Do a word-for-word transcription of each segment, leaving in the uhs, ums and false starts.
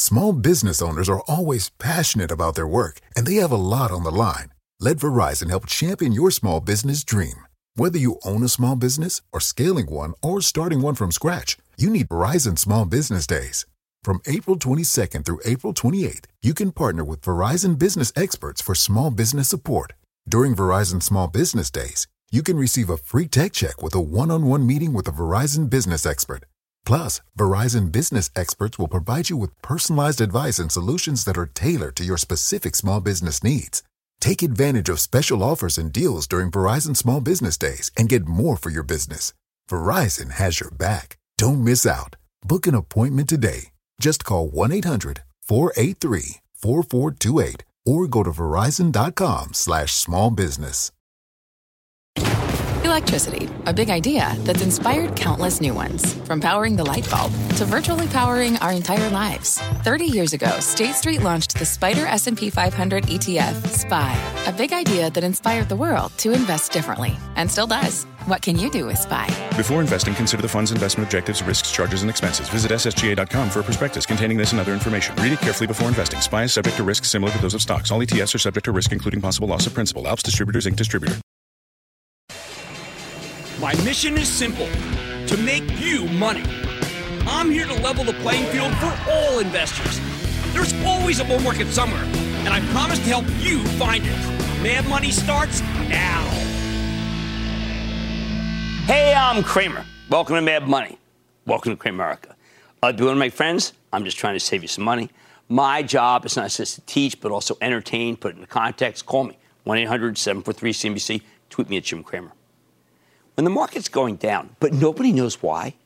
Small business owners are always passionate about their work, and they have a lot on the line. Let Verizon help champion your small business dream. Whether you own a small business or scaling one or starting one from scratch, you need Verizon Small Business Days. From April twenty-second through April twenty-eighth, you can partner with Verizon business experts for small business support. During Verizon Small Business Days, you can receive a free tech check with a one-on-one meeting with a Verizon business expert. Plus, Verizon business experts will provide you with personalized advice and solutions that are tailored to your specific small business needs. Take advantage of special offers and deals during Verizon Small Business Days and get more for your business. Verizon has your back. Don't miss out. Book an appointment today. Just call one eight hundred four eight three four four two eight or go to verizon.com slash small business. Electricity, a big idea that's inspired countless new ones. From powering the light bulb to virtually powering our entire lives. thirty years ago, State Street launched the Spider S and P five hundred E T F, S P Y, a big idea that inspired the world to invest differently, and still does. What can you do with S P Y? Before investing, consider the fund's investment objectives, risks, charges, and expenses. Visit S S G A dot com for a prospectus containing this and other information. Read it carefully before investing. S P Y is subject to risks similar to those of stocks. All E T Fs are subject to risk, including possible loss of principal. Alps Distributors, Incorporated Distributor. My mission is simple, to make you money. I'm here to level the playing field for all investors. There's always a bull market somewhere, and I promise to help you find it. Mad Money starts now. Hey, I'm Cramer. Welcome to Mad Money. Welcome to Cramerica. Uh, do you want to make friends? I'm just trying to save you some money. My job is not just to teach, but also entertain, put it into context. Call me, one eight hundred seven four three C N B C. Tweet me at Jim Cramer. When the market's going down, but nobody knows why,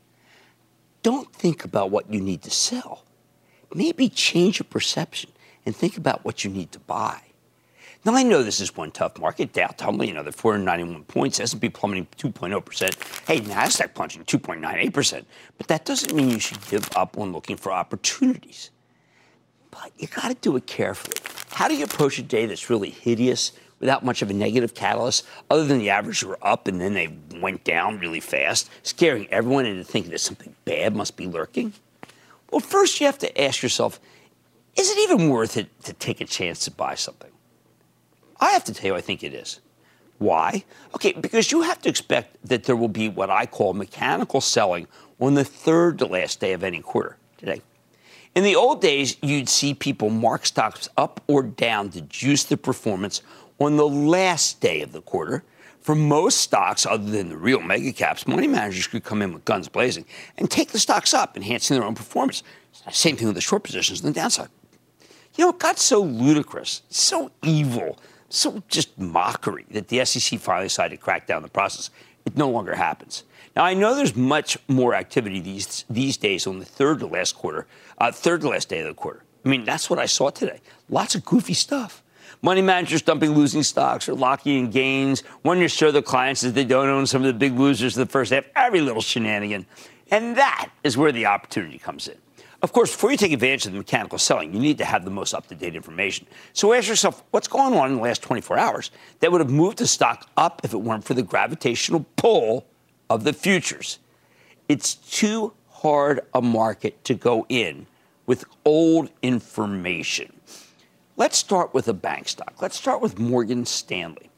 don't think about what you need to sell. Maybe change your perception and think about what you need to buy. Now, I know this is one tough market. Dow tumbling another four hundred ninety-one points, S and P plummeting two point oh percent. Hey, NASDAQ plunging two point nine eight percent. But that doesn't mean you should give up on looking for opportunities. But you got to do it carefully. How do you approach a day that's really hideous without much of a negative catalyst, other than the average were up and then they went down really fast, scaring everyone into thinking that something bad must be lurking? Well, first you have to ask yourself, is it even worth it to take a chance to buy something? I have to tell you, I think it is. Why? Okay, because you have to expect that there will be what I call mechanical selling on the third to last day of any quarter today. In the old days, you'd see people mark stocks up or down to juice the performance on the last day of the quarter. For most stocks, other than the real mega caps, money managers could come in with guns blazing and take the stocks up, enhancing their own performance. Same thing with the short positions on the downside. You know, it got so ludicrous, so evil, so just mockery that the S E C finally decided to crack down the process. It no longer happens. Now, I know there's much more activity these these days on the third to last quarter, uh, third to last day of the quarter. I mean, that's what I saw today. Lots of goofy stuff. Money managers dumping losing stocks or locking in gains, wanting to show their clients that they don't own some of the big losers of the first half, every little shenanigan. And that is where the opportunity comes in. Of course, before you take advantage of the mechanical selling, you need to have the most up-to-date information. So ask yourself, what's going on in the last twenty-four hours that would have moved the stock up if it weren't for the gravitational pull of the futures? It's too hard a market to go in with old information. Let's start with a bank stock. Let's start with Morgan Stanley.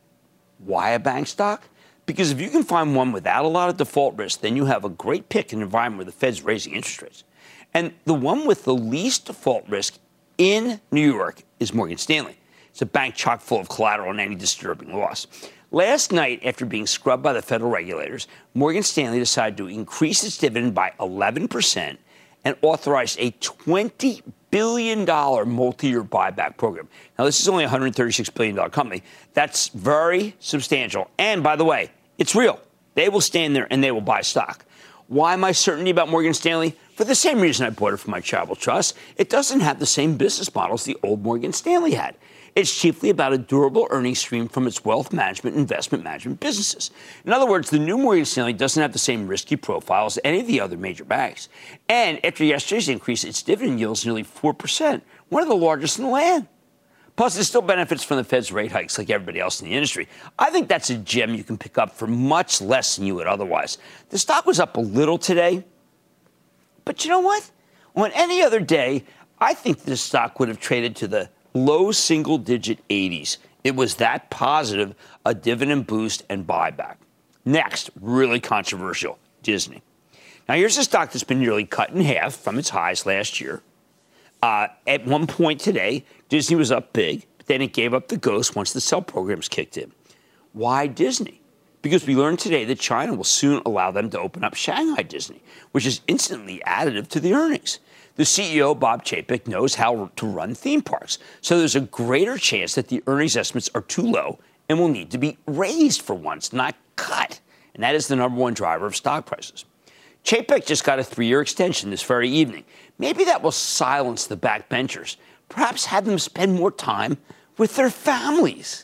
Why a bank stock? Because if you can find one without a lot of default risk, then you have a great pick in an environment where the Fed's raising interest rates. And the one with the least default risk in New York is Morgan Stanley. It's a bank chock full of collateral and any disturbing loss. Last night, after being scrubbed by the federal regulators, Morgan Stanley decided to increase its dividend by eleven percent and authorized a twenty billion dollars multi-year buyback program. Now, this is only a one hundred thirty-six billion dollars company. That's very substantial. And, by the way, it's real. They will stand there and they will buy stock. Why am I certain about Morgan Stanley? For the same reason I bought it for my travel trust. It doesn't have the same business models the old Morgan Stanley had. It's chiefly about a durable earnings stream from its wealth management and investment management businesses. In other words, the new Morgan Stanley doesn't have the same risky profile as any of the other major banks. And after yesterday's increase, its dividend yields nearly four percent, one of the largest in the land. Plus, it still benefits from the Fed's rate hikes like everybody else in the industry. I think that's a gem you can pick up for much less than you would otherwise. The stock was up a little today. But you know what? On any other day, I think this stock would have traded to the low single-digit eighties. It was that positive, a dividend boost and buyback. Next, really controversial, Disney. Now, here's a stock that's been nearly cut in half from its highs last year. Uh, at one point today, Disney was up big, but then it gave up the ghost once the sell programs kicked in. Why Disney? Because we learned today that China will soon allow them to open up Shanghai Disney, which is instantly additive to the earnings. The C E O, Bob Chapek, knows how to run theme parks, so there's a greater chance that the earnings estimates are too low and will need to be raised for once, not cut. And that is the number one driver of stock prices. Chapek just got a three-year extension this very evening. Maybe that will silence the backbenchers, perhaps have them spend more time with their families.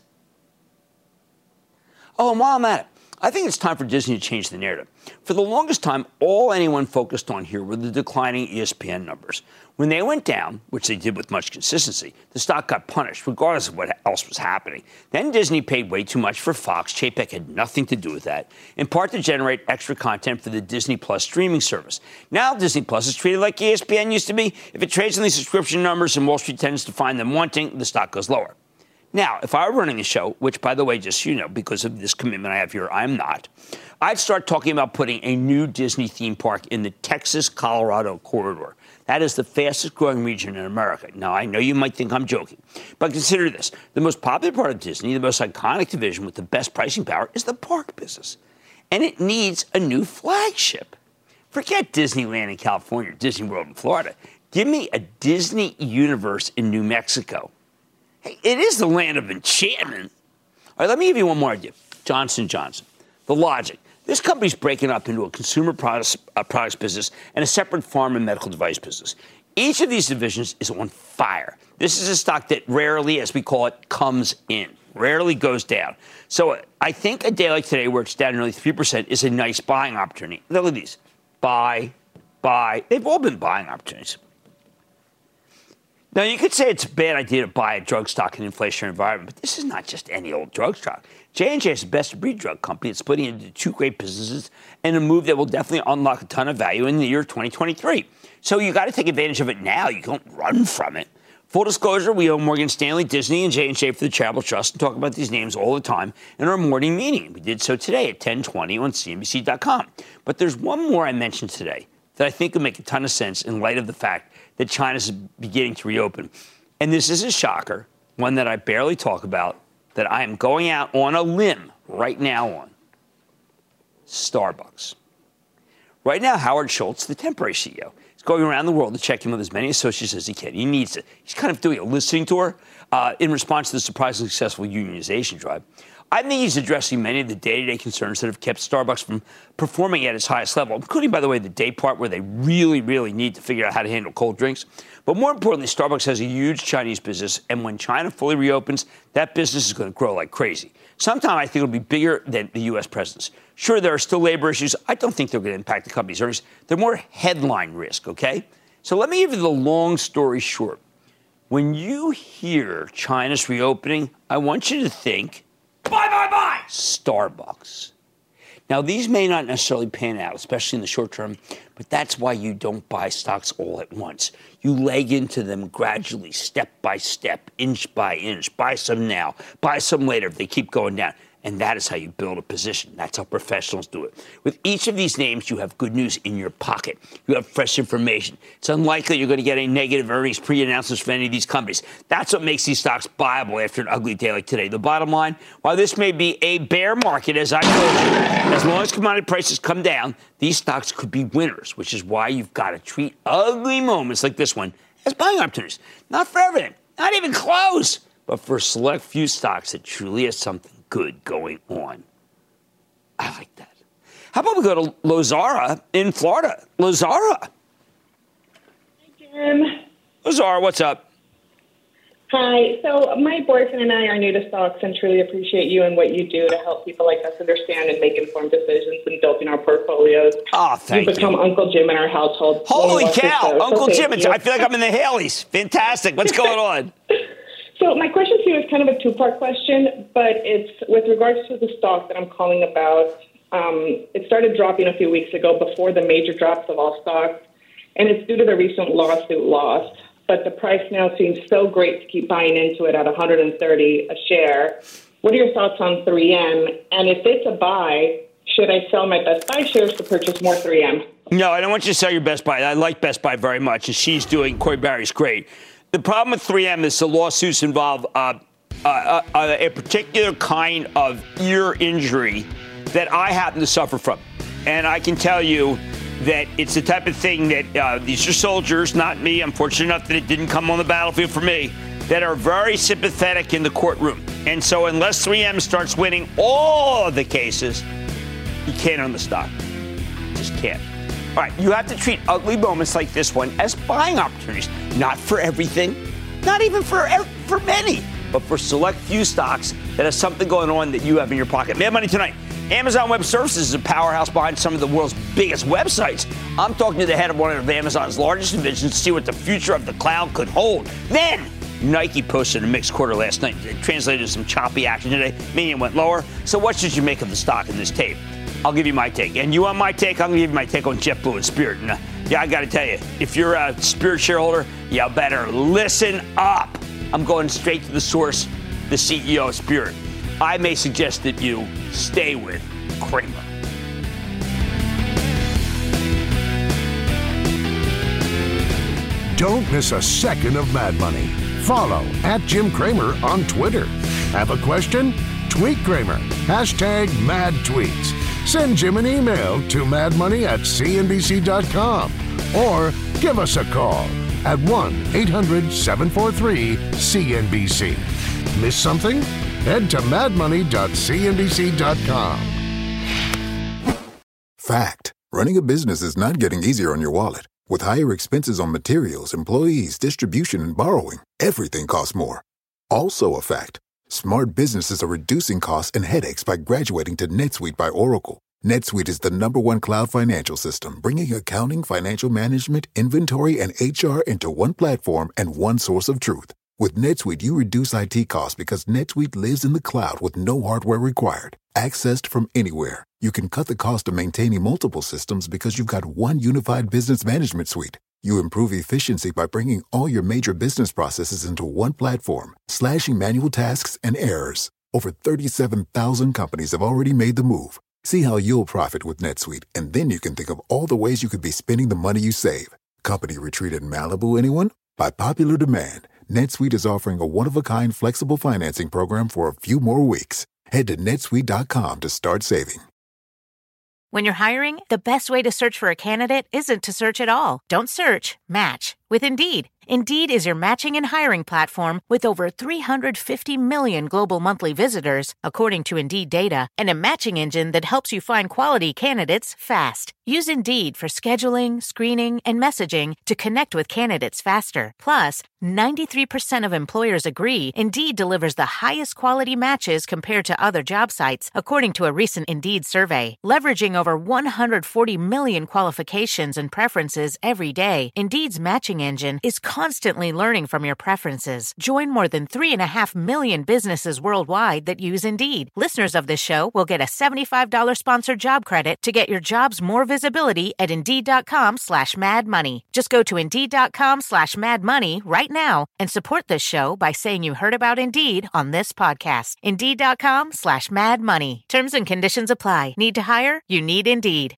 Oh, and while I'm at it, I think it's time for Disney to change the narrative. For the longest time, all anyone focused on here were the declining E S P N numbers. When they went down, which they did with much consistency, the stock got punished, regardless of what else was happening. Then Disney paid way too much for Fox. Chapek had nothing to do with that, in part to generate extra content for the Disney Plus streaming service. Now Disney Plus is treated like E S P N used to be. If it trades on these subscription numbers and Wall Street tends to find them wanting, the stock goes lower. Now, if I were running the show, which, by the way, just so you know, because of this commitment I have here, I'm not, I'd start talking about putting a new Disney theme park in the Texas-Colorado corridor. That is the fastest-growing region in America. Now, I know you might think I'm joking, but consider this. The most popular part of Disney, the most iconic division with the best pricing power, is the park business. And it needs a new flagship. Forget Disneyland in California or Disney World in Florida. Give me a Disney universe in New Mexico. Hey, it is the land of enchantment. All right, let me give you one more idea. Johnson and Johnson. The logic. This company's breaking up into a consumer products, uh, products business and a separate pharma and medical device business. Each of these divisions is on fire. This is a stock that rarely, as we call it, comes in, rarely goes down. So I think a day like today, where it's down nearly three percent, is a nice buying opportunity. Look at these. Buy, buy. They've all been buying opportunities. Now, you could say it's a bad idea to buy a drug stock in an inflationary environment, but this is not just any old drug stock. J and J is the best-of-breed drug company. It's splitting into two great businesses and a move that will definitely unlock a ton of value in the year twenty twenty-three. So you got to take advantage of it now. You don't run from it. Full disclosure, we own Morgan Stanley, Disney, and J and J for the Charitable Trust and talk about these names all the time in our morning meeting. We did so today at ten twenty on C N B C dot com. But there's one more I mentioned today that I think would make a ton of sense in light of the fact that China's beginning to reopen. And this is a shocker, one that I barely talk about, that I am going out on a limb right now on. Starbucks. Right now, Howard Schultz, the temporary C E O, is going around the world to check in with as many associates as he can. He needs it. He's kind of doing a listening tour uh, in response to the surprisingly successful unionization drive. I think he's addressing many of the day-to-day concerns that have kept Starbucks from performing at its highest level, including, by the way, the day part where they really, really need to figure out how to handle cold drinks. But more importantly, Starbucks has a huge Chinese business, and when China fully reopens, that business is going to grow like crazy. Sometime I think it'll be bigger than the U S presence. Sure, there are still labor issues. I don't think they're going to impact the company's earnings. They're more headline risk, okay? So let me give you the long story short. When you hear China's reopening, I want you to think, buy, buy, buy, Starbucks. Now, these may not necessarily pan out, especially in the short term, but that's why you don't buy stocks all at once. You leg into them gradually, step by step, inch by inch. Buy some now, buy some later if they keep going down. And that is how you build a position. That's how professionals do it. With each of these names, you have good news in your pocket. You have fresh information. It's unlikely you're going to get any negative earnings pre-announcements for any of these companies. That's what makes these stocks buyable after an ugly day like today. The bottom line, while this may be a bear market, as I told you, as long as commodity prices come down, these stocks could be winners, which is why you've got to treat ugly moments like this one as buying opportunities. Not for everything, not even close, but for a select few stocks that truly has something good going on. I like that. How about we go to Lozara in Florida? Lozara. Hi, Jim. Lozara, what's up? Hi. So my boyfriend and I are new to stocks and truly appreciate you and what you do to help people like us understand and make informed decisions in building our portfolios. Oh, thank you. You've become you. Uncle Jim in our household. Holy cow. Uncle so Jim. I feel like I'm in the Haleys. Fantastic. What's going on? So my question to you is kind of a two-part question, but it's with regards to the stock that I'm calling about. Um, it started dropping a few weeks ago before the major drops of all stocks, and it's due to the recent lawsuit loss. But the price now seems so great to keep buying into it at one hundred thirty a share. What are your thoughts on three M? And if it's a buy, should I sell my Best Buy shares to purchase more three M? No, I don't want you to sell your Best Buy. I like Best Buy very much, and she's doing, Corey Barry's great. The problem with three M is the lawsuits involve uh, uh, uh, a particular kind of ear injury that I happen to suffer from. And I can tell you that it's the type of thing that uh, these are soldiers, not me. I'm fortunate enough that it didn't come on the battlefield for me, that are very sympathetic in the courtroom. And so unless three M starts winning all of the cases, you can't own the stock. Just can't. All right, you have to treat ugly moments like this one as buying opportunities. Not for everything, not even for for many, but for select few stocks that have something going on that you have in your pocket. Mad Money tonight. Amazon Web Services is a powerhouse behind some of the world's biggest websites. I'm talking to the head of one of Amazon's largest divisions to see what the future of the cloud could hold. Then, Nike posted a mixed quarter last night. It translated some choppy action today, meaning it went lower. So what should you make of the stock in this tape? I'll give you my take. And you want my take? I'm going to give you my take on JetBlue and Spirit. And, uh, yeah, I got to tell you, if you're a Spirit shareholder, you better listen up. I'm going straight to the source, the C E O of Spirit. I may suggest that you stay with Cramer. Don't miss a second of Mad Money. Follow at Jim Cramer on Twitter. Have a question? Tweet Cramer. Hashtag Mad Tweets. Send Jim an email to madmoney at c n b c dot com or give us a call at one eight hundred seven four three C N B C. Miss something? Head to mad money dot c n b c dot com. Fact. Running a business is not getting easier on your wallet. With higher expenses on materials, employees, distribution, and borrowing, everything costs more. Also a fact. Smart businesses are reducing costs and headaches by graduating to NetSuite by Oracle. NetSuite is the number one cloud financial system, bringing accounting, financial management, inventory, and H R into one platform and one source of truth. With NetSuite, you reduce I T costs because NetSuite lives in the cloud with no hardware required. Accessed from anywhere, you can cut the cost of maintaining multiple systems because you've got one unified business management suite. You improve efficiency by bringing all your major business processes into one platform, slashing manual tasks and errors. Over thirty-seven thousand companies have already made the move. See how you'll profit with NetSuite, and then you can think of all the ways you could be spending the money you save. Company retreat in Malibu, anyone? By popular demand, NetSuite is offering a one-of-a-kind flexible financing program for a few more weeks. Head to netsuite dot com to start saving. When you're hiring, the best way to search for a candidate isn't to search at all. Don't search, match with Indeed. Indeed is your matching and hiring platform with over three hundred fifty million global monthly visitors, according to Indeed data, and a matching engine that helps you find quality candidates fast. Use Indeed for scheduling, screening, and messaging to connect with candidates faster. Plus, ninety-three percent of employers agree Indeed delivers the highest quality matches compared to other job sites, according to a recent Indeed survey. Leveraging over one hundred forty million qualifications and preferences every day, Indeed's matching engine is constantly learning from your preferences. Join more than three and a half million businesses worldwide that use Indeed. Listeners of this show will get a seventy-five dollars sponsored job credit to get your jobs more visibility at Indeed.com slash Mad Money. Just go to Indeed.com slash Mad Money right now and support this show by saying you heard about Indeed on this podcast. Indeed.com slash Mad Money. Terms and conditions apply. Need to hire? You need Indeed.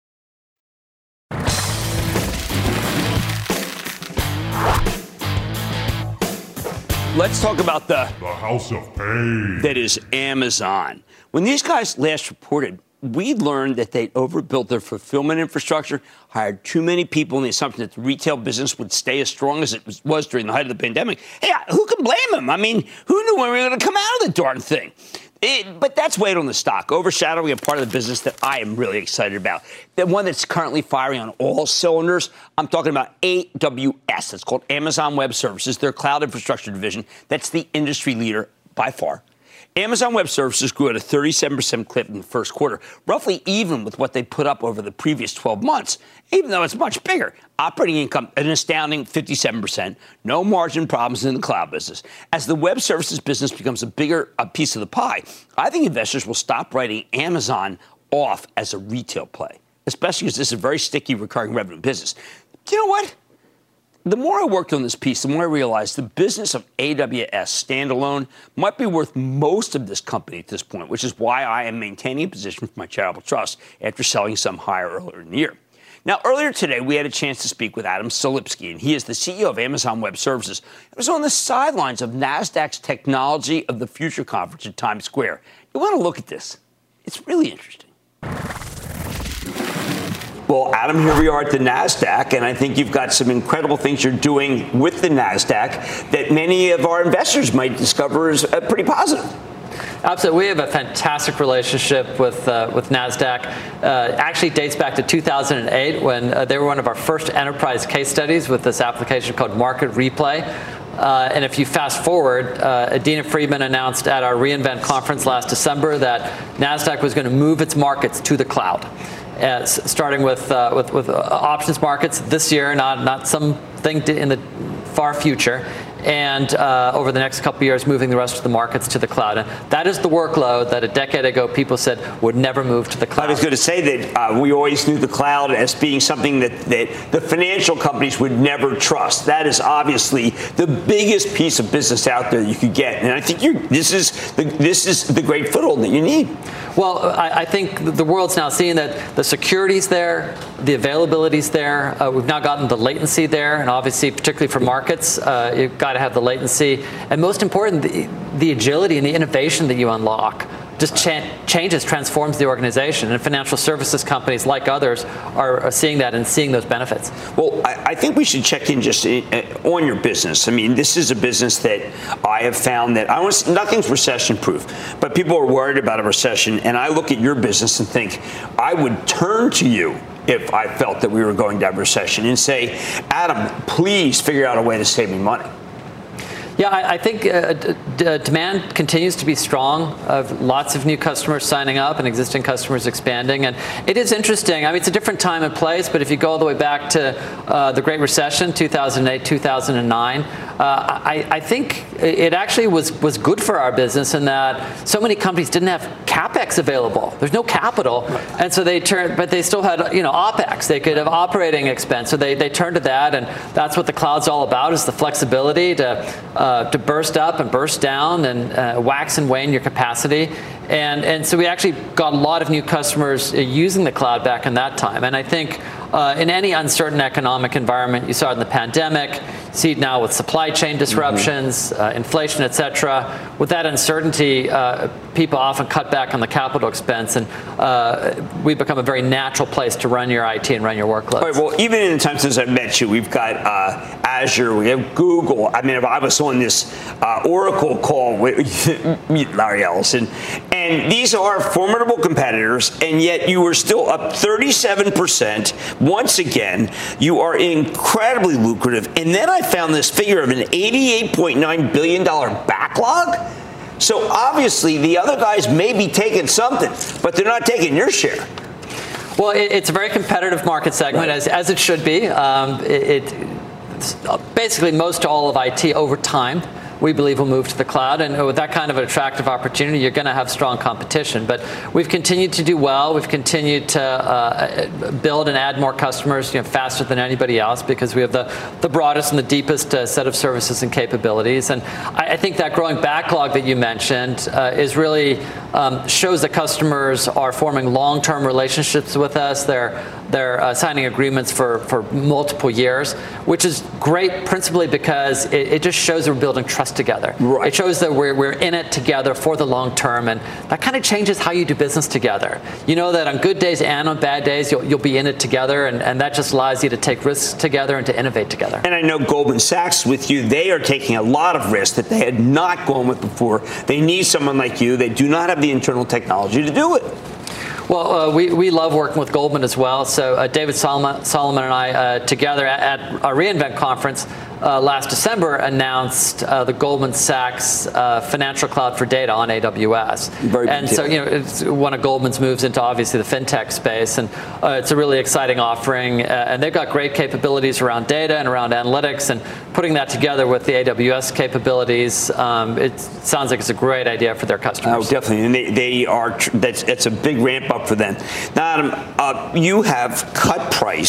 Let's talk about the, the house of pain that is Amazon. When these guys last reported, we learned that they'd overbuilt their fulfillment infrastructure, hired too many people in the assumption that the retail business would stay as strong as it was, was during the height of the pandemic. Hey, who can blame them? I mean, who knew when we were going to come out of the darn thing? It, but that's weighed on the stock, overshadowing a part of the business that I am really excited about. The one that's currently firing on all cylinders. I'm talking about A W S. It's called Amazon Web Services, their cloud infrastructure division. That's the industry leader by far. Amazon Web Services grew at a thirty-seven percent clip in the first quarter, roughly even with what they put up over the previous twelve months, even though it's much bigger. Operating income, an astounding fifty-seven percent. No margin problems in the cloud business. As the web services business becomes a bigger a piece of the pie, I think investors will stop writing Amazon off as a retail play, especially because this is a very sticky recurring revenue business. you know what? The more I worked on this piece, the more I realized the business of A W S standalone might be worth most of this company at this point, which is why I am maintaining a position for my charitable trust after selling some higher earlier in the year. Now, earlier today, we had a chance to speak with Adam Selipsky, and he is the C E O of Amazon Web Services. It was on the sidelines of NASDAQ's Technology of the Future conference in Times Square. You want to look at this. It's really interesting. Well, Adam, here we are at the NASDAQ, and I think you've got some incredible things you're doing with the NASDAQ that many of our investors might discover as uh, pretty positive. Absolutely. We have a fantastic relationship with uh, with NASDAQ. Uh, actually dates back to two thousand eight when uh, they were one of our first enterprise case studies with this application called Market Replay. Uh, and if you fast forward, uh, Adena Friedman announced at our reInvent conference last December that NASDAQ was going to move its markets to the cloud. Uh, starting with, uh, with with options markets this year, not not something in the far future, and uh, over the next couple of years, moving the rest of the markets to the cloud. And that is the workload that a decade ago people said would never move to the cloud. I was going to say that uh, we always knew the cloud as being something that, that the financial companies would never trust. That is obviously the biggest piece of business out there you could get, and I think you're, this is the, this is the great foothold that you need. Well, I, I think the world's now seeing that the security's there, the availability's there. Uh, we've now gotten the latency there, and obviously, particularly for markets, uh, you've got to have the latency, and most important, the, the agility and the innovation that you unlock just cha- changes, transforms the organization. And financial services companies, like others, are, are seeing that and seeing those benefits. Well, I, I think we should check in just in, uh, on your business. I mean, this is a business that I have found that I was, nothing's recession-proof, but people are worried about a recession. And I look at your business and think, I would turn to you if I felt that we were going to have a recession and say, Adam, please figure out a way to save me money. Yeah, I, I think uh, d- d- demand continues to be strong. Uh, lots of new customers signing up and existing customers expanding. And it is interesting. I mean, it's a different time and place, but if you go all the way back to uh, the Great Recession, two thousand eight, two thousand nine, uh, I, I think it actually was, was good for our business in that so many companies didn't have CapEx available. There's no capital. Right. And so they turned, but they still had, you know, OpEx. They could have operating expense. So they, they turned to that, and that's what the cloud's all about, is the flexibility to uh, Uh, to burst up and burst down and uh, wax and wane your capacity. And and so we actually got a lot of new customers uh, using the cloud back in that time. And I think uh, in any uncertain economic environment, you saw it in the pandemic, you see it now with supply chain disruptions, mm-hmm. uh, inflation, et cetera. With that uncertainty, uh, people often cut back on the capital expense, and uh, we become a very natural place to run your I T and run your workloads. All right, well, even in the time since I met you, we've got uh, Azure, we have Google. I mean, if I was on this uh, Oracle call with Larry Ellison, and these are formidable competitors, and yet you are still up thirty-seven percent. Once again, you are incredibly lucrative. And then I found this figure of an eighty-eight point nine billion dollars backlog. So obviously the other guys may be taking something, but they're not taking your share. Well, it, it's a very competitive market segment, right. as, as it should be. Um, it, it it's basically most all of I T over time, we believe, will move to the cloud. And with that kind of an attractive opportunity, you're going to have strong competition. But we've continued to do well. We've continued to uh, build and add more customers, you know, faster than anybody else, because we have the, the broadest and the deepest uh, set of services and capabilities. And I, I think that growing backlog that you mentioned uh, is really um, shows that customers are forming long-term relationships with us. They're They're uh, signing agreements for, for multiple years, which is great principally because it, it just shows that we're building trust together. Right. It shows that we're, we're in it together for the long term, and that kind of changes how you do business together. You know that on good days and on bad days, you'll, you'll be in it together, and, and that just allows you to take risks together and to innovate together. And I know Goldman Sachs with you, they are taking a lot of risks that they had not gone with before. They need someone like you. They do not have the internal technology to do it. Well, uh, we, we love working with Goldman as well. So uh, David Solomon, Solomon and I uh, together at, at our reInvent conference uh, last December announced uh, the Goldman Sachs uh, Financial Cloud for Data on A W S. Very and so, you know, it's one of Goldman's moves into obviously the fintech space, and uh, it's a really exciting offering. Uh, and they've got great capabilities around data and around analytics, and putting that together with the A W S capabilities, um, it sounds like it's a great idea for their customers. Oh, definitely, and they, they are. Tr- that's it's a big ramp up for them. Now, Adam, uh, you have cut price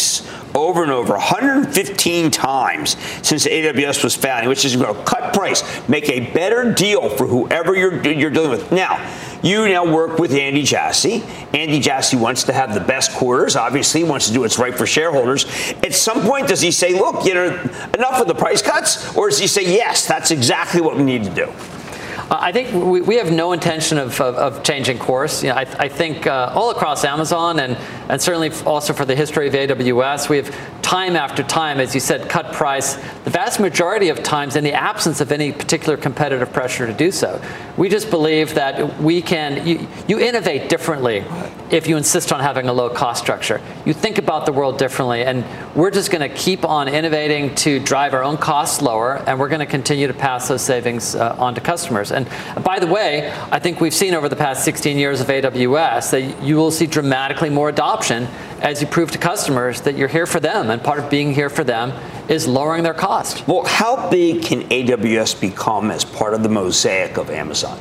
over and over, one hundred fifteen times since A W S was founded, which is going to cut price, make a better deal for whoever you're, you're dealing with. Now, you now work with Andy Jassy. Andy Jassy wants to have the best quarters. Obviously, he wants to do what's right for shareholders. At some point, does he say, look, you know, enough of the price cuts? Or does he say, yes, that's exactly what we need to do? I think we, we have no intention of, of, of changing course. You know, I, I think uh, all across Amazon and, and certainly also for the history of A W S, we have time after time, as you said, cut price, the vast majority of times in the absence of any particular competitive pressure to do so. We just believe that we can, you, you innovate differently if you insist on having a low cost structure. You think about the world differently, and we're just going to keep on innovating to drive our own costs lower, and we're going to continue to pass those savings uh, on to customers. And by the way, I think we've seen over the past sixteen years of A W S that you will see dramatically more adoption as you prove to customers that you're here for them, and part of being here for them is lowering their cost. Well, how big can A W S become as part of the mosaic of Amazon?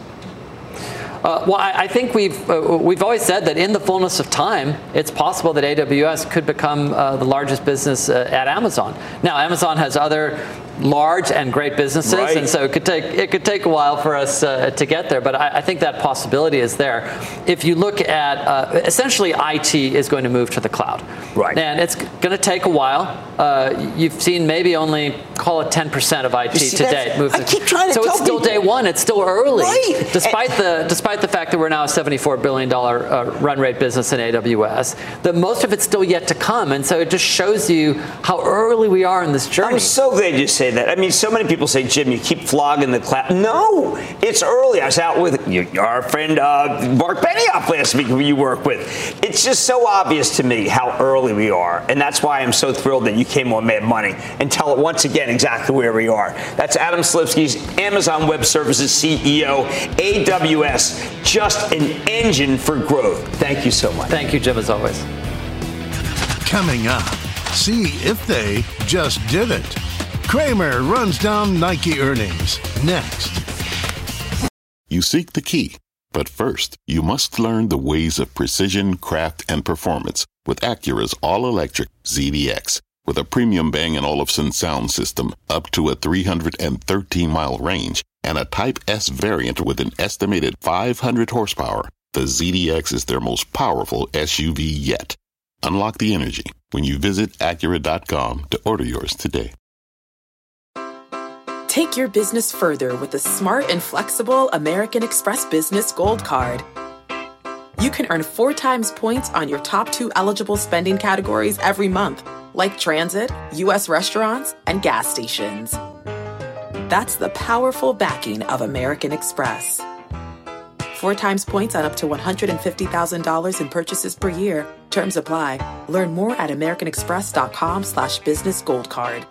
Uh, well, I, I think we've uh, we've always said that in the fullness of time, it's possible that A W S could become uh, the largest business uh, at Amazon. Now, Amazon has other large and great businesses, right. and so it could take it could take a while for us uh, to get there. But I, I think that possibility is there. If you look at uh, essentially, I T is going to move to the cloud, right? And it's going to take a while. Uh, you've seen maybe only call it ten percent of I T see, to date move. I keep trying to so tell it's still people. day one. It's still early, right? Despite and, the despite the fact that we're now a seventy-four billion dollars uh, run rate business in A W S, that most of it's still yet to come, and so it just shows you how early we are in this journey. I'm so glad you say that. I mean, so many people say, Jim, you keep flogging the cloud. No, it's early. I was out with you, our friend uh, Mark Benioff last week, who you work with. It's just so obvious to me how early we are, and that's why I'm so thrilled that you came on Mad Money and tell it once again exactly where we are. That's Adam Selipsky's Amazon Web Services C E O, A W S, just an engine for growth. Thank you so much. Thank you, Jim, as always. Coming up, see if they just did it. Cramer runs down Nike earnings next. You seek the key, but first, you must learn the ways of precision, craft, and performance with Acura's all-electric Z D X. With a premium Bang & Olufsen sound system up to a three hundred thirteen mile range and a Type S variant with an estimated five hundred horsepower, the Z D X is their most powerful S U V yet. Unlock the energy when you visit Acura dot com to order yours today. Take your business further with the smart and flexible American Express Business Gold Card. You can earn four times points on your top two eligible spending categories every month, like transit, U S restaurants, and gas stations. That's the powerful backing of American Express. Four times points on up to one hundred fifty thousand dollars in purchases per year. Terms apply. Learn more at americanexpress.com slash business gold card.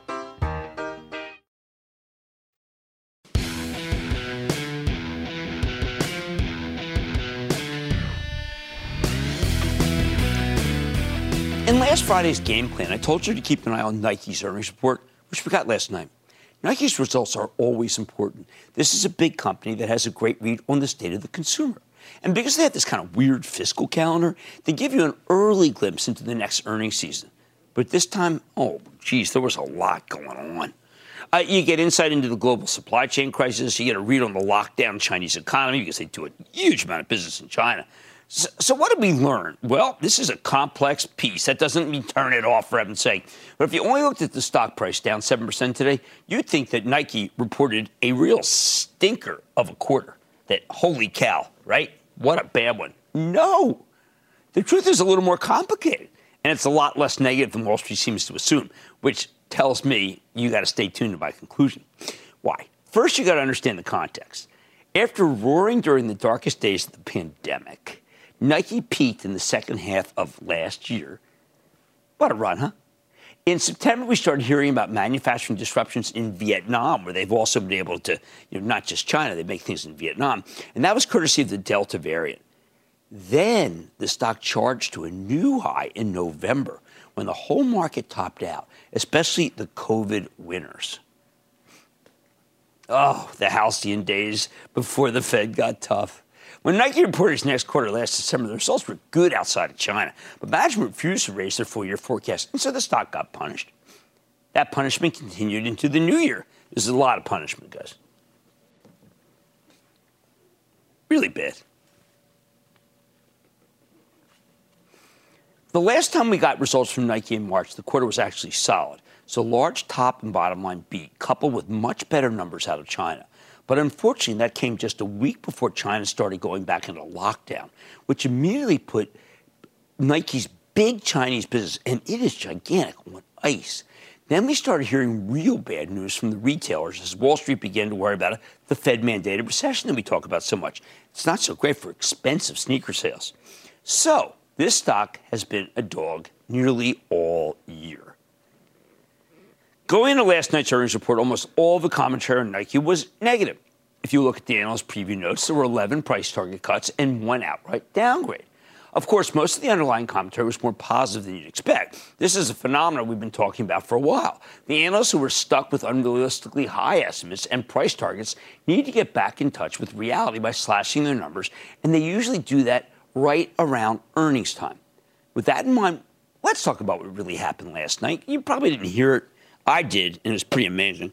In last Friday's game plan, I told you to keep an eye on Nike's earnings report, which we got last night. Nike's results are always important. This is a big company that has a great read on the state of the consumer. And because they have this kind of weird fiscal calendar, they give you an early glimpse into the next earnings season. But this time, oh, geez, there was a lot going on. Uh, you get insight into the global supply chain crisis. You get a read on the lockdown Chinese economy because they do a huge amount of business in China. So, so what did we learn? Well, this is a complex piece. That doesn't mean turn it off, for heaven's sake. But if you only looked at the stock price down seven percent today, you'd think that Nike reported a real stinker of a quarter. That, holy cow, right? What a bad one. No. The truth is a little more complicated. And it's a lot less negative than Wall Street seems to assume, which tells me you got to stay tuned to my conclusion. Why? First, you got to understand the context. After roaring during the darkest days of the pandemic, Nike peaked in the second half of last year. What a run, huh? In September, we started hearing about manufacturing disruptions in Vietnam, where they've also been able to, you know, not just China, they make things in Vietnam. And that was courtesy of the Delta variant. Then the stock charged to a new high in November when the whole market topped out, especially the COVID winners. Oh, the halcyon days before the Fed got tough. When Nike reported its next quarter last December, the results were good outside of China, but management refused to raise their full-year forecast, and so the stock got punished. That punishment continued into the new year. This is a lot of punishment, guys. Really bad. The last time we got results from Nike in March, the quarter was actually solid. So large top and bottom line beat, coupled with much better numbers out of China. But unfortunately, that came just a week before China started going back into lockdown, which immediately put Nike's big Chinese business, and it is gigantic, on ice. Then we started hearing real bad news from the retailers as Wall Street began to worry about the Fed-mandated recession that we talk about so much. It's not so great for expensive sneaker sales. So this stock has been a dog nearly all year. Going into last night's earnings report, almost all the commentary on Nike was negative. If you look at the analyst preview notes, there were eleven price target cuts and one outright downgrade. Of course, most of the underlying commentary was more positive than you'd expect. This is a phenomenon we've been talking about for a while. The analysts who were stuck with unrealistically high estimates and price targets need to get back in touch with reality by slashing their numbers, and they usually do that right around earnings time. With that in mind, let's talk about what really happened last night. You probably didn't hear it. I did, and it's pretty amazing.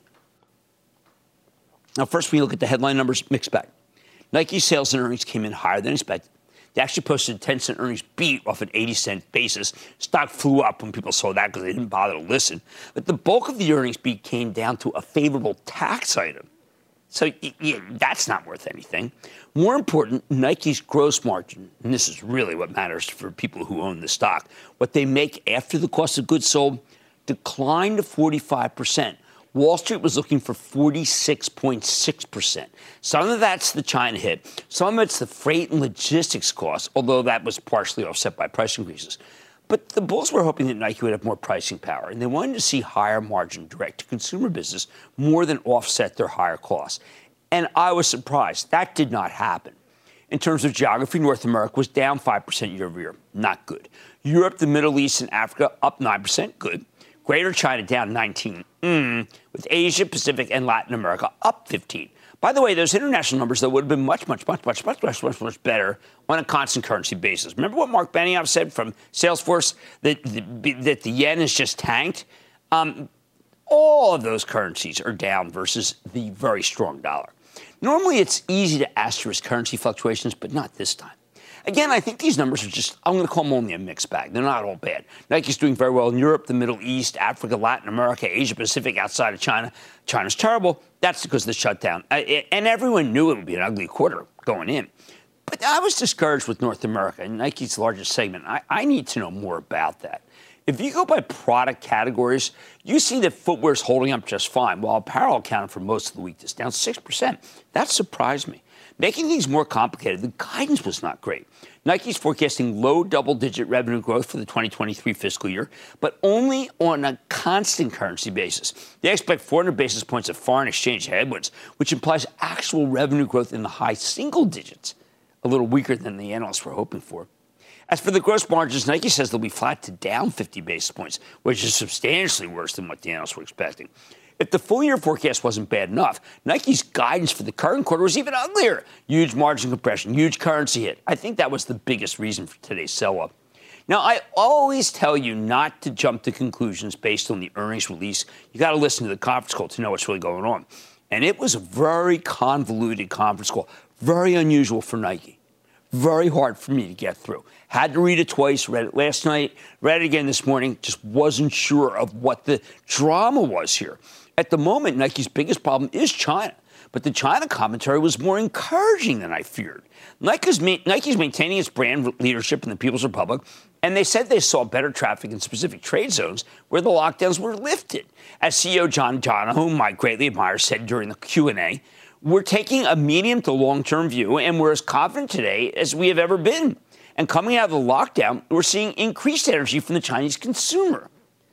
Now, first, when you look at the headline numbers, mixed bag. Nike sales and earnings came in higher than expected. They actually posted a ten cent earnings beat off an eighty cent basis. Stock flew up when people saw that because they didn't bother to listen. But the bulk of the earnings beat came down to a favorable tax item. So yeah, that's not worth anything. More important, Nike's gross margin, and this is really what matters for people who own the stock, what they make after the cost of goods sold, declined to forty-five percent. Wall Street was looking for forty-six point six percent. Some of that's the China hit. Some of it's the freight and logistics costs, although that was partially offset by price increases. But the bulls were hoping that Nike would have more pricing power, and they wanted to see higher margin direct-to-consumer business more than offset their higher costs. And I was surprised. That did not happen. In terms of geography, North America was down five percent year over year. Not good. Europe, the Middle East, and Africa up nine percent. Good. Greater China down nineteen, mm, with Asia, Pacific, and Latin America up fifteen. By the way, those international numbers, though, would have been much, much, much, much, much, much, much, much better on a constant currency basis. Remember what Mark Benioff said from Salesforce, that the, that the yen is just tanked? Um, all of those currencies are down versus the very strong dollar. Normally, it's easy to asterisk currency fluctuations, but not this time. Again, I think these numbers are just, I'm going to call them only a mixed bag. They're not all bad. Nike's doing very well in Europe, the Middle East, Africa, Latin America, Asia Pacific, outside of China. China's terrible. That's because of the shutdown. And everyone knew it would be an ugly quarter going in. But I was discouraged with North America, and Nike's largest segment. I, I need to know more about that. If you go by product categories, you see that footwear is holding up just fine, while apparel accounted for most of the weakness, down six percent. That surprised me. Making things more complicated, the guidance was not great. Nike's forecasting low double-digit revenue growth for the twenty twenty-three fiscal year, but only on a constant currency basis. They expect four hundred basis points of foreign exchange headwinds, which implies actual revenue growth in the high single digits, a little weaker than the analysts were hoping for. As for the gross margins, Nike says they'll be flat to down fifty basis points, which is substantially worse than what the analysts were expecting. If the full-year forecast wasn't bad enough, Nike's guidance for the current quarter was even uglier. Huge margin compression, huge currency hit. I think that was the biggest reason for today's sell-off. Now, I always tell you not to jump to conclusions based on the earnings release. You got to listen to the conference call to know what's really going on. And it was a very convoluted conference call, very unusual for Nike. Very hard for me to get through. Had to read it twice, read it last night, read it again this morning, just wasn't sure of what the drama was here. At the moment, Nike's biggest problem is China, but the China commentary was more encouraging than I feared. Nike's, ma- Nike's maintaining its brand leadership in the People's Republic, and they said they saw better traffic in specific trade zones where the lockdowns were lifted. As C E O John Donahoe, whom I greatly admire, said during the Q and A, we're taking a medium to long-term view, and we're as confident today as we have ever been. And coming out of the lockdown, we're seeing increased energy from the Chinese consumer.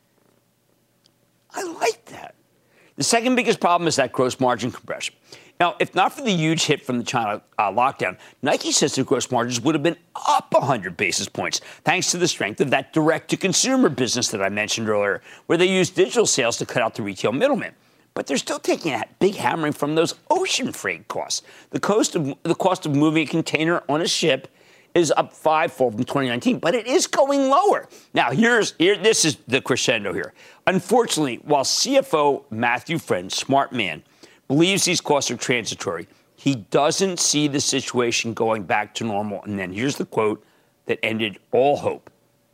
I like that. The second biggest problem is that gross margin compression. Now, if not for the huge hit from the China uh, lockdown, Nike says their gross margins would have been up one hundred basis points, thanks to the strength of that direct-to-consumer business that I mentioned earlier, where they use digital sales to cut out the retail middleman. but they're still taking a big hammering from those ocean freight costs. The cost of the cost of moving a container on a ship is up fivefold from twenty nineteen, but it is going lower. Now, here's here. This is the crescendo here. Unfortunately, while C F O Matthew Friend, smart man, believes these costs are transitory, he doesn't see the situation going back to normal. And then here's the quote that ended all hope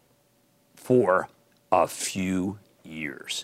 for a few years.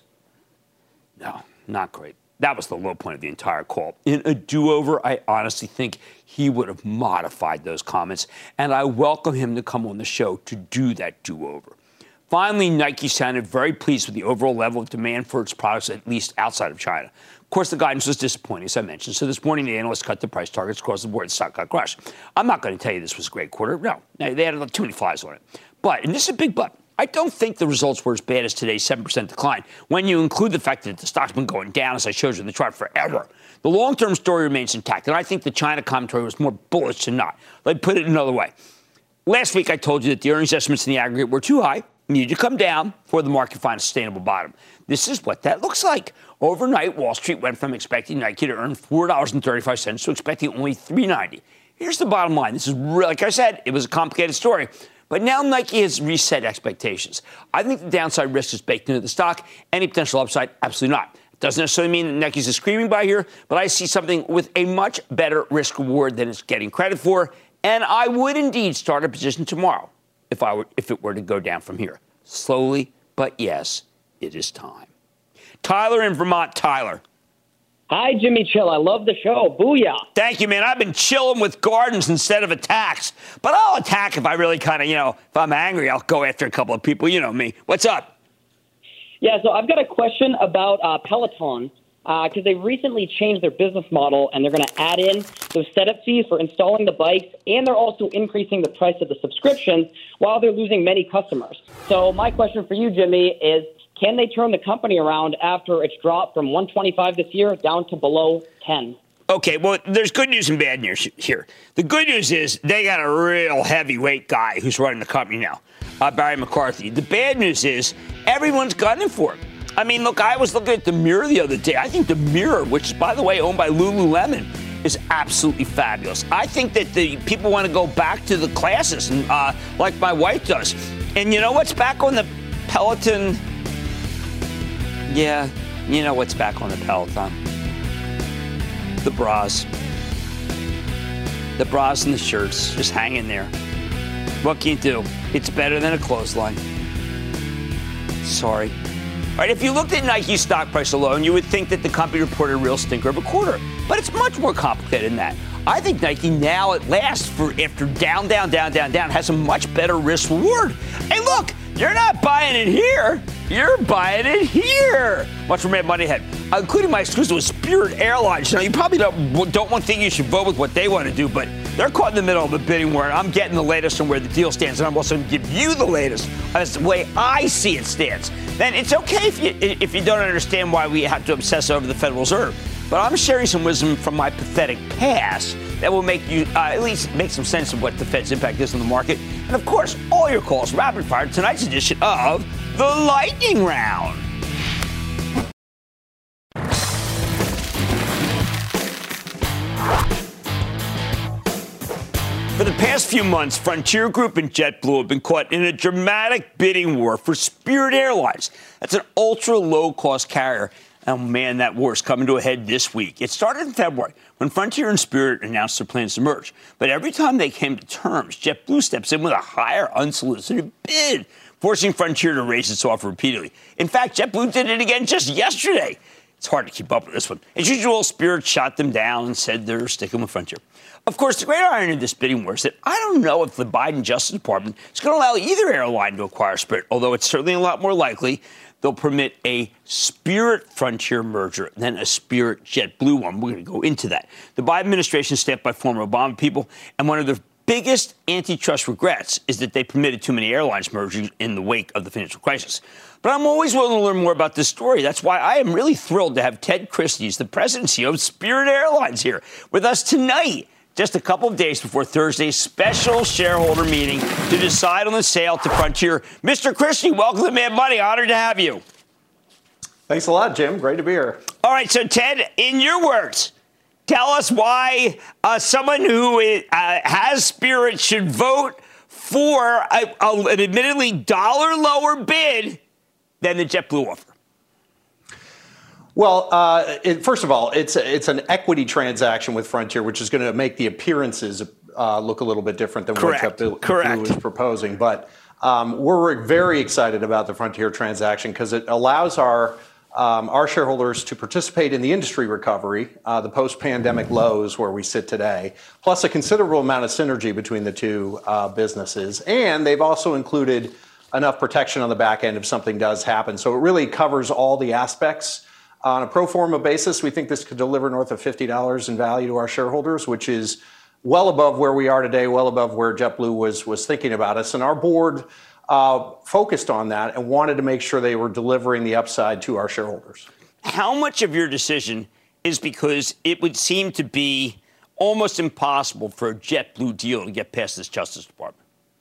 No, not great. That was the low point of the entire call. In a do-over, I honestly think he would have modified those comments, and I welcome him to come on the show to do that do-over. Finally, Nike sounded very pleased with the overall level of demand for its products, at least outside of China. Of course, the guidance was disappointing, as I mentioned. So this morning, the analysts cut the price targets across the board. The stock got crushed. I'm not going to tell you this was a great quarter. No, they had too many flies on it. But, and this is a big but, I don't think the results were as bad as today's seven percent decline when you include the fact that the stock's been going down, as I showed you in the chart, forever. The long-term story remains intact, and I think the China commentary was more bullish than not. Let me put it another way. Last week, I told you that the earnings estimates in the aggregate were too high, needed to come down before the market finds a sustainable bottom. This is what that looks like. Overnight, Wall Street went from expecting Nike to earn four dollars and thirty-five cents to expecting only three dollars and ninety cents. Here's the bottom line. This is, really, like I said, it was a complicated story. But now Nike has reset expectations. I think the downside risk is baked into the stock. Any potential upside, absolutely not. It doesn't necessarily mean that Nike's a screaming buy here, but I see something with a much better risk reward than it's getting credit for. And I would indeed start a position tomorrow if I were, if it were to go down from here. Slowly, but yes, it is time. Tyler in Vermont. Tyler. Hi, Jimmy Chill. I love the show. Booyah. Thank you, man. I've been chilling with gardens instead of attacks. But I'll attack if I really kind of, you know, if I'm angry, I'll go after a couple of people. You know me. What's up? Yeah, so I've got a question about uh, Peloton because uh, they recently changed their business model, and they're going to add in those setup fees for installing the bikes, and they're also increasing the price of the subscriptions while they're losing many customers. So my question for you, Jimmy, is can they turn the company around after it's dropped from one twenty-five this year down to below ten? Okay, well, there's good news and bad news here. The good news is they got a real heavyweight guy who's running the company now, uh, Barry McCarthy. The bad news is everyone's gunning for him. I mean, look, I was looking at the Mirror the other day. I think the Mirror, which is, by the way, owned by Lululemon, is absolutely fabulous. I think that the people want to go back to the classes, and, uh, like my wife does. And you know what's back on the Peloton? Yeah, you know what's back on the Peloton? The bras. The bras and the shirts just hanging there. What can you do? It's better than a clothesline. Sorry. All right, if you looked at Nike's stock price alone, you would think that the company reported a real stinker of a quarter. But it's much more complicated than that. I think Nike now at last, for after down, down, down, down, down, has a much better risk reward. Hey, look, you're not buying it here. You're buying it here. Watch for Mad Money ahead, uh, including my exclusive with Spirit Airlines. Now, you probably don't, don't want to think you should vote with what they want to do, but they're caught in the middle of a bidding war, and I'm getting the latest on where the deal stands, and I'm also going to give you the latest as the way I see it stands. Then it's okay if you if you don't understand why we have to obsess over the Federal Reserve, but I'm sharing some wisdom from my pathetic past that will make you uh, at least make some sense of what the Fed's impact is on the market. And of course, all your calls rapid fire tonight's edition of the Lightning Round. For the past few months, Frontier Group and JetBlue have been caught in a dramatic bidding war for Spirit Airlines. That's an ultra-low-cost carrier. Oh, man, that war is coming to a head this week. It started in February when Frontier and Spirit announced their plans to merge. But every time they came to terms, JetBlue steps in with a higher unsolicited bid, forcing Frontier to raise its offer repeatedly. In fact, JetBlue did it again just yesterday. It's hard to keep up with this one. As usual, Spirit shot them down and said they're sticking with Frontier. Of course, the great irony of this bidding war is that I don't know if the Biden Justice Department is going to allow either airline to acquire Spirit, although it's certainly a lot more likely they'll permit a Spirit-Frontier merger than a Spirit-JetBlue one. We're going to go into that. The Biden administration is staffed by former Obama people, and one of the biggest antitrust regrets is that they permitted too many airlines merging in the wake of the financial crisis. But I'm always willing to learn more about this story. That's why I am really thrilled to have Ted Christie, the president and C E O of Spirit Airlines, here with us tonight, just a couple of days before Thursday's special shareholder meeting to decide on the sale to Frontier. Mister Christie, welcome to Mad Money. Honored to have you. Thanks a lot, Jim. Great to be here. All right, so Ted, in your words, tell us why uh, someone who is, uh, has Spirit should vote for a, a, an admittedly dollar lower bid than the JetBlue offer. Well, uh, it, first of all, it's a, it's an equity transaction with Frontier, which is going to make the appearances uh, look a little bit different than Correct. what JetBlue Correct. is proposing. But um, we're very excited about the Frontier transaction because it allows our um, our shareholders to participate in the industry recovery, uh, the post-pandemic lows where we sit today, plus a considerable amount of synergy between the two uh, businesses. And they've also included enough protection on the back end if something does happen. So it really covers all the aspects. On a pro forma basis, we think this could deliver north of fifty dollars in value to our shareholders, which is well above where we are today, well above where JetBlue was was thinking about us. And our board uh, focused on that and wanted to make sure they were delivering the upside to our shareholders. How much of your decision is because it would seem to be almost impossible for a JetBlue deal to get past this Justice Department?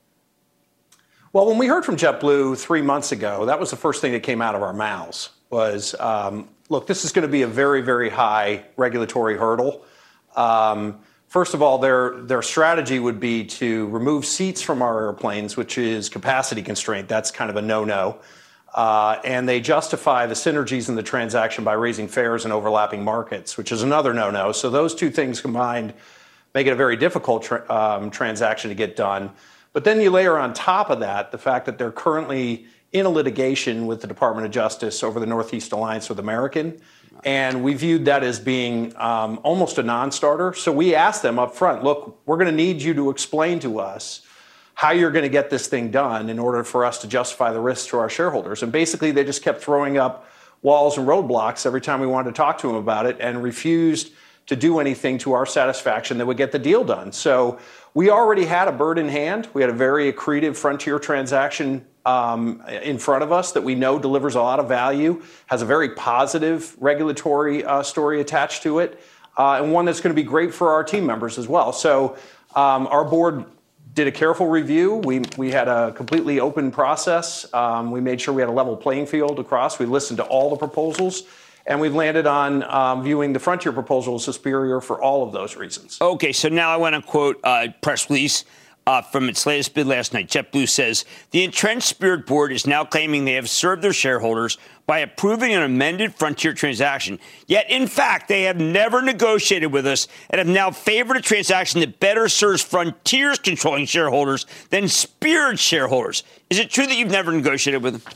Well, when we heard from JetBlue three months ago, that was the first thing that came out of our mouths was, um, look, this is going to be a very, very high regulatory hurdle. Um, first of all, their their strategy would be to remove seats from our airplanes, which is capacity constraint. That's kind of a no-no. Uh, and they justify the synergies in the transaction by raising fares in overlapping markets, which is another no-no. So those two things combined make it a very difficult tra- um, transaction to get done. But then you layer on top of that the fact that they're currently in a litigation with the Department of Justice over the Northeast Alliance with American. And we viewed that as being um, almost a non-starter. So we asked them up front, look, we're going to need you to explain to us how you're going to get this thing done in order for us to justify the risk to our shareholders. And basically, they just kept throwing up walls and roadblocks every time we wanted to talk to them about it and refused to do anything to our satisfaction that would get the deal done. So we already had a bird in hand. We had a very accretive Frontier transaction um, in front of us that we know delivers a lot of value, has a very positive regulatory uh, story attached to it, uh, and one that's going to be great for our team members as well. So um, our board did a careful review. We we had a completely open process. Um, we made sure we had a level playing field across. We listened to all the proposals. And we've landed on um, viewing the Frontier proposal as superior for all of those reasons. Okay, so now I want to quote a uh, press release uh, from its latest bid last night. JetBlue says, the entrenched Spirit board is now claiming they have served their shareholders by approving an amended Frontier transaction. Yet, in fact, they have never negotiated with us and have now favored a transaction that better serves Frontier's controlling shareholders than Spirit shareholders. Is it true that you've never negotiated with them?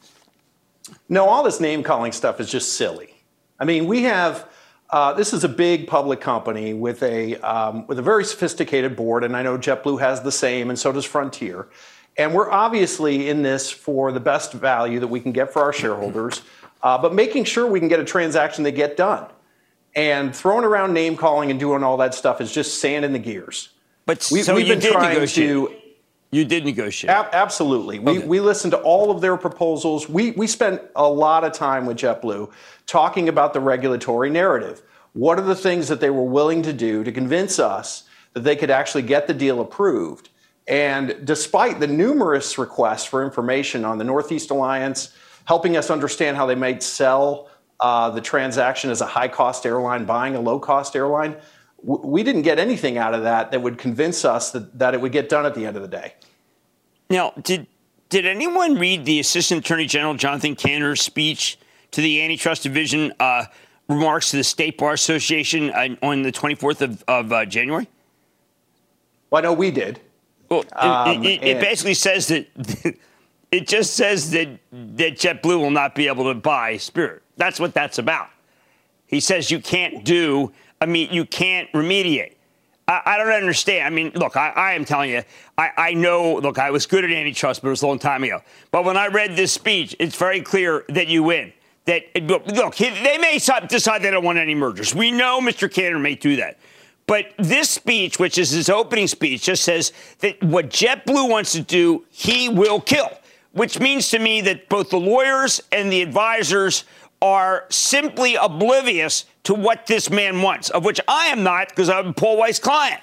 No, all this name-calling stuff is just silly. I mean, we have uh, this is a big public company with a um, with a very sophisticated board, and I know JetBlue has the same, and so does Frontier. And we're obviously in this for the best value that we can get for our shareholders, uh, but making sure we can get a transaction that get done. And throwing around name-calling and doing all that stuff is just sand in the gears. But we, so we've you been did trying negotiate. to. You did negotiate. Ab- absolutely. We Okay. we listened to all of their proposals. We we spent a lot of time with JetBlue talking about the regulatory narrative. What are the things that they were willing to do to convince us that they could actually get the deal approved? And despite the numerous requests for information on the Northeast Alliance, helping us understand how they might sell uh, the transaction as a high-cost airline, buying a low-cost airline, we didn't get anything out of that that would convince us that, that it would get done at the end of the day. Now, did did anyone read the Assistant Attorney General Jonathan Kanter's speech to the Antitrust Division, uh, remarks to the State Bar Association uh, on the twenty-fourth of, of uh, January? Well, I know we did. Well, Um, it, it, it basically says that it just says that that JetBlue will not be able to buy Spirit. That's what that's about. He says you can't do. I mean, you can't remediate. I, I don't understand. I mean, look, I, I am telling you, I, I know, look, I was good at antitrust, but it was a long time ago. But when I read this speech, it's very clear that you win. That look, they may decide they don't want any mergers. We know Mister Kanter may do that. But this speech, which is his opening speech, just says that what JetBlue wants to do, he will kill, which means to me that both the lawyers and the advisors are simply oblivious to what this man wants, of which I am not, because I'm Paul Weiss' client.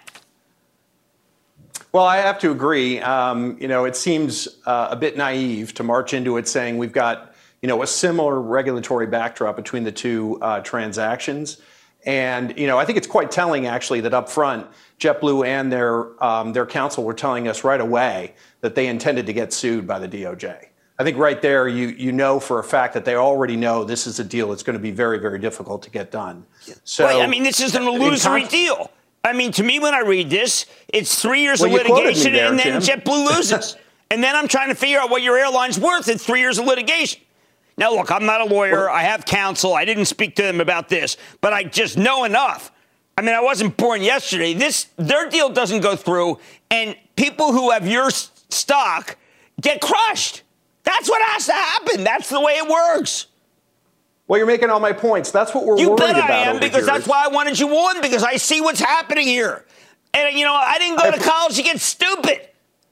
Well, I have to agree. Um, you know, it seems uh, a bit naive to march into it saying we've got you know, a similar regulatory backdrop between the two uh, transactions. And, you know, I think it's quite telling, actually, that up front, JetBlue and their um, their counsel were telling us right away that they intended to get sued by the D O J. I think right there, you you know for a fact that they already know this is a deal that's going to be very, very difficult to get done. So, Wait, I mean, this is an illusory con- deal. I mean, to me, when I read this, it's three years well, of litigation there, and then Jim. JetBlue loses. And then I'm trying to figure out what your airline's worth in three years of litigation. Now, look, I'm not a lawyer. I have counsel. I didn't speak to them about this, but I just know enough. I mean, I wasn't born yesterday. This their deal doesn't go through, and people who have your stock get crushed. That's what has to happen. That's the way it works. Well, you're making all my points. That's what we're you worried bet about. I am, over because here. that's why I wanted you on, because I see what's happening here. And, you know, I didn't go to college to get stupid.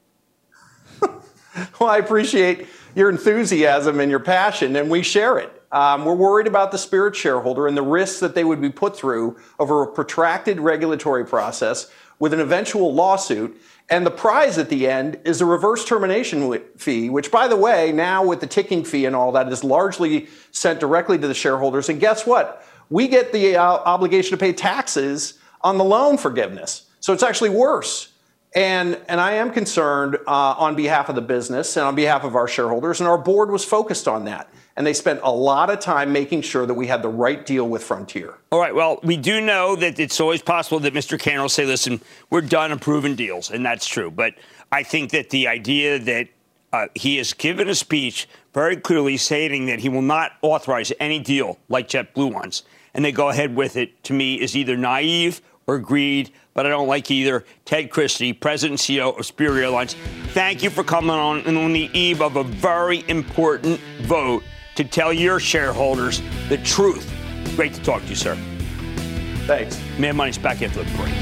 Well, I appreciate your enthusiasm and your passion, and we share it. Um, we're worried about the Spirit shareholder and the risks that they would be put through over a protracted regulatory process with an eventual lawsuit. And the prize at the end is a reverse termination fee, which, by the way, now with the ticking fee and all that, is largely sent directly to the shareholders. And guess what? We get the uh, obligation to pay taxes on the loan forgiveness. So it's actually worse. And, and I am concerned uh, on behalf of the business and on behalf of our shareholders, and our board was focused on that. And they spent a lot of time making sure that we had the right deal with Frontier. All right, well, we do know that it's always possible that Mister Cantor will say, listen, we're done approving deals, and that's true. But I think that the idea that uh, he has given a speech very clearly stating that he will not authorize any deal like JetBlue wants, and they go ahead with it, to me, is either naive or greed, but I don't like either. Ted Christie, President and C E O of Spirit Airlines, thank you for coming on and on the eve of a very important vote to tell your shareholders the truth. Great to talk to you, sir. Thanks. Mad Money's back after the break.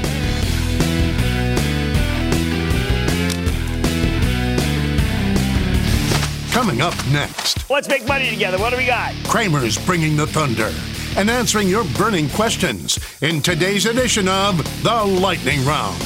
Coming up next. Let's make money together. What do we got? Cramer's bringing the thunder and answering your burning questions in today's edition of The Lightning Round.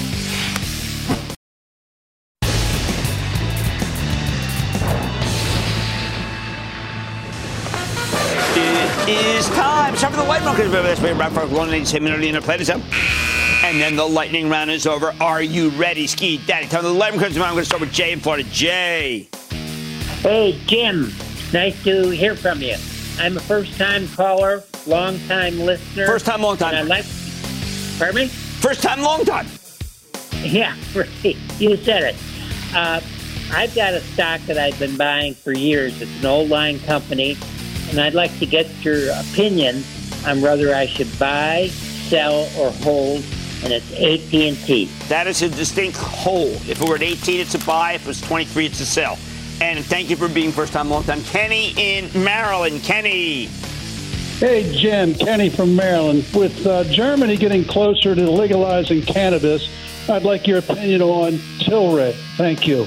It is time. It's time for the lightning round. Remember, that's where Ralph Fargo one eighty-seven million in a play. And then the lightning round is over. Are you ready, Ski Daddy? Time for the lightning round. I'm going to start with Jay in Florida. Jay. Hey, Jim. Nice to hear from you. I'm a first-time caller, long-time listener. First time, long time. I like. Pardon me? First time, long time. Yeah, right. You said it. Uh, I've got a stock that I've been buying for years. It's an old line company, and I'd like to get your opinion on whether I should buy, sell, or hold. And it's A T and T. That is a distinct hold. If it were at eighteen, it's a buy. If it was twenty-three, it's a sell. And thank you for being first time, long time. Kenny in Maryland. Kenny. Hey, Jim. Kenny from Maryland. With uh, Germany getting closer to legalizing cannabis, I'd like your opinion on Tilray. Thank you.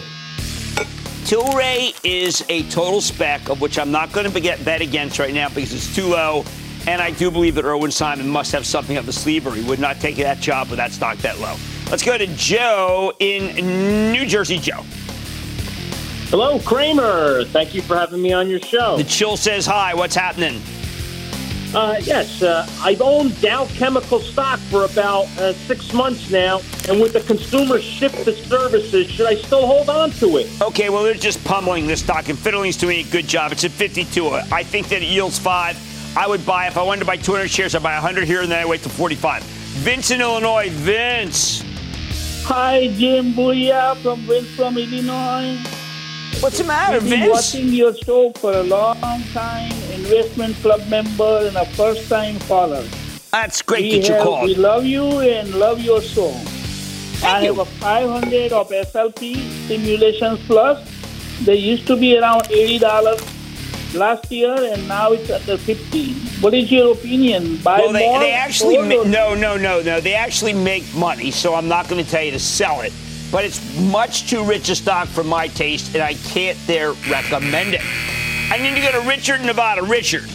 Tilray is a total spec, of which I'm not going to bet against right now because it's too low. And I do believe that Erwin Simon must have something up the sleeve, or he would not take that job with that stock that low. Let's go to Joe in New Jersey. Joe. Hello, Cramer. Thank you for having me on your show. The chill says hi. What's happening? Uh, yes, uh, I've owned Dow Chemical stock for about uh, six months now, and with the consumer shift to services, should I still hold on to it? Okay, well, they're just pummeling this stock, and Fiddling's doing a good job. It's at fifty-two. I think that it yields five. I would buy, if I wanted to buy two hundred shares, I'd buy one hundred here, and then I wait till forty-five. Vince in Illinois. Vince. Hi, Jim Booyah from Vince from Illinois. What's the matter, I've been Vince? watching your show for a long time. Investment club member and a first-time caller. That's great we that you have, called. We love you and love your show. Thank I you. have a five hundred of S L P Simulations Plus. They used to be around eighty dollars last year, and now it's under fifty. What is your opinion? Buy well, they, more? they actually hold, ma- or- no, no, no, no. They actually make money, so I'm not going to tell you to sell it. But it's much too rich a stock for my taste, and I can't there recommend it. I need to go to Richard in Nevada. Richard.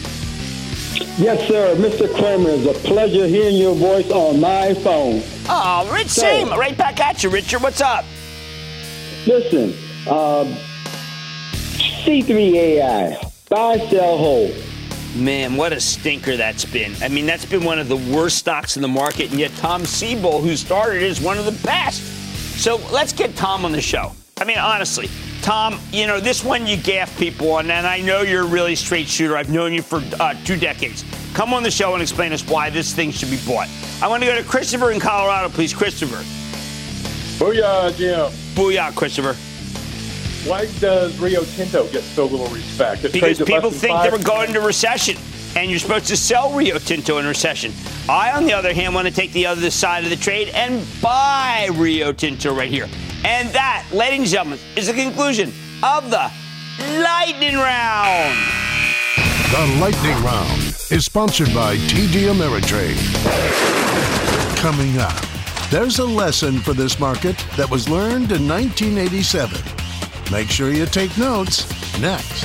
Yes, sir. Mister Kramer, it's a pleasure hearing your voice on my phone. Oh, Rich, So- same. Right back at you, Richard. What's up? Listen, uh, C three A I. Buy, sell, hold. Man, what a stinker that's been. I mean, that's been one of the worst stocks in the market, and yet Tom Siebel, who started, is one of the best. So let's get Tom on the show. I mean, honestly, Tom, you know, this one you gaff people on, and I know you're a really straight shooter. I've known you for uh, two decades. Come on the show and explain us why this thing should be bought. I want to go to Christopher in Colorado, please. Christopher. Booyah, Jim. Booyah, Christopher. Why does Rio Tinto get so little respect? It because people think five they were going into recession, and you're supposed to sell Rio Tinto in recession. I, on the other hand, want to take the other side of the trade and buy Rio Tinto right here. And that, ladies and gentlemen, is the conclusion of the Lightning Round. The Lightning Round is sponsored by T D Ameritrade. Coming up, there's a lesson for this market that was learned in nineteen eighty-seven. Make sure you take notes next.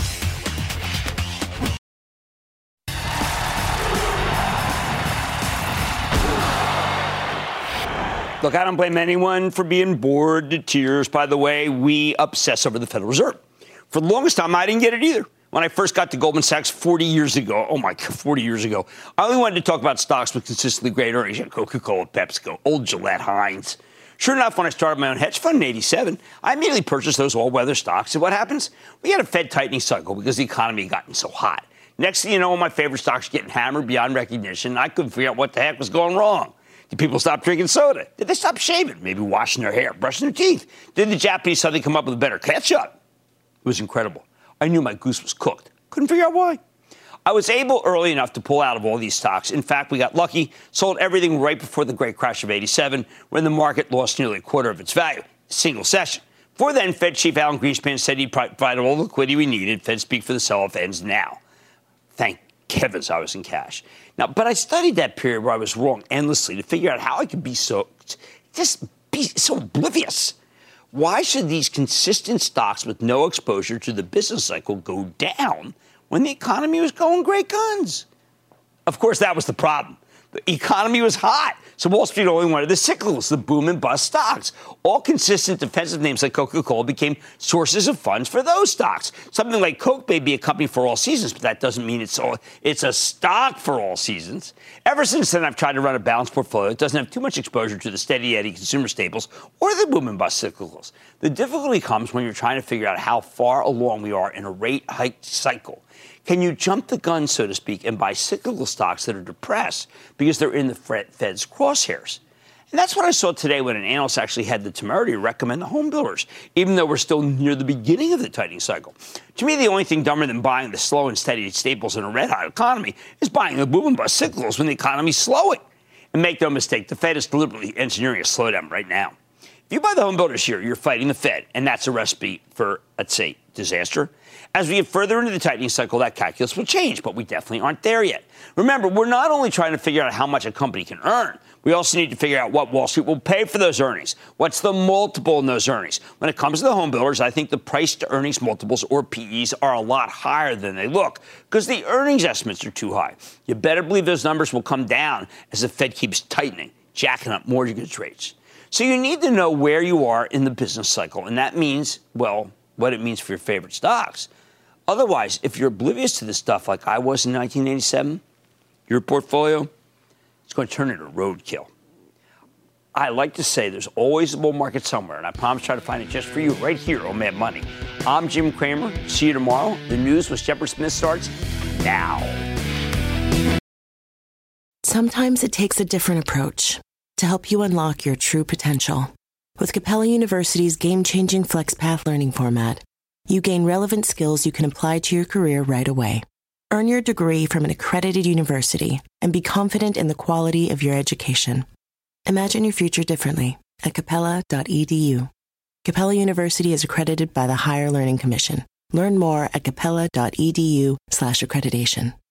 Look, I don't blame anyone for being bored to tears. By the way, we obsess over the Federal Reserve. For the longest time, I didn't get it either. When I first got to Goldman Sachs forty years ago, oh my God, forty years ago, I only wanted to talk about stocks with consistently great earnings. Coca-Cola, PepsiCo, old Gillette, Heinz. Sure enough, when I started my own hedge fund in eighty-seven, I immediately purchased those all-weather stocks. And what happens? We had a Fed tightening cycle because the economy had gotten so hot. Next thing you know, my favorite stocks are getting hammered beyond recognition. I couldn't figure out what the heck was going wrong. Did people stop drinking soda? Did they stop shaving? Maybe washing their hair, brushing their teeth? Did the Japanese suddenly come up with a better ketchup? It was incredible. I knew my goose was cooked. Couldn't figure out why. I was able early enough to pull out of all these stocks. In fact, we got lucky, sold everything right before the great crash of eighty-seven, when the market lost nearly a quarter of its value. Single session. Before then, Fed Chief Alan Greenspan said he'd provide all the liquidity we needed. Fed speak for the sell-off ends now. Thank heavens I was in cash. Now, but I studied that period where I was wrong endlessly to figure out how I could be so, just be so oblivious. Why should these consistent stocks with no exposure to the business cycle go down when the economy was going great guns? Of course, that was the problem. The economy was hot, so Wall Street only wanted the cyclicals, the boom and bust stocks. All consistent defensive names like Coca-Cola became sources of funds for those stocks. Something like Coke may be a company for all seasons, but that doesn't mean it's all, it's a stock for all seasons. Ever since then, I've tried to run a balanced portfolio that doesn't have too much exposure to the steady Eddie consumer staples or the boom and bust cyclicals. The difficulty comes when you're trying to figure out how far along we are in a rate hike cycle. Can you jump the gun, so to speak, and buy cyclical stocks that are depressed because they're in the Fed's crosshairs? And that's what I saw today when an analyst actually had the temerity to recommend the home builders, even though we're still near the beginning of the tightening cycle. To me, the only thing dumber than buying the slow and steady staples in a red-hot economy is buying the boom and bust cyclicals when the economy's slowing. And make no mistake, the Fed is deliberately engineering a slowdown right now. If you buy the home builders here, you're fighting the Fed, and that's a recipe for, let's say, disaster. As we get further into the tightening cycle, that calculus will change, but we definitely aren't there yet. Remember, we're not only trying to figure out how much a company can earn, we also need to figure out what Wall Street will pay for those earnings. What's the multiple in those earnings? When it comes to the home builders, I think the price to earnings multiples, or P Es, are a lot higher than they look because the earnings estimates are too high. You better believe those numbers will come down as the Fed keeps tightening, jacking up mortgage rates. So you need to know where you are in the business cycle, and that means, well, what it means for your favorite stocks. Otherwise, if you're oblivious to this stuff like I was in nineteen eighty-seven, your portfolio, it's going to turn into roadkill. I like to say there's always a bull market somewhere, and I promise to try to find it just for you right here on Mad Money. I'm Jim Cramer. See you tomorrow. The news with Shepard Smith starts now. Sometimes it takes a different approach to help you unlock your true potential. With Capella University's game-changing FlexPath learning format, you gain relevant skills you can apply to your career right away. Earn your degree from an accredited university and be confident in the quality of your education. Imagine your future differently at capella dot e d u. Capella University is accredited by the Higher Learning Commission. Learn more at capella dot e d u slash accreditation.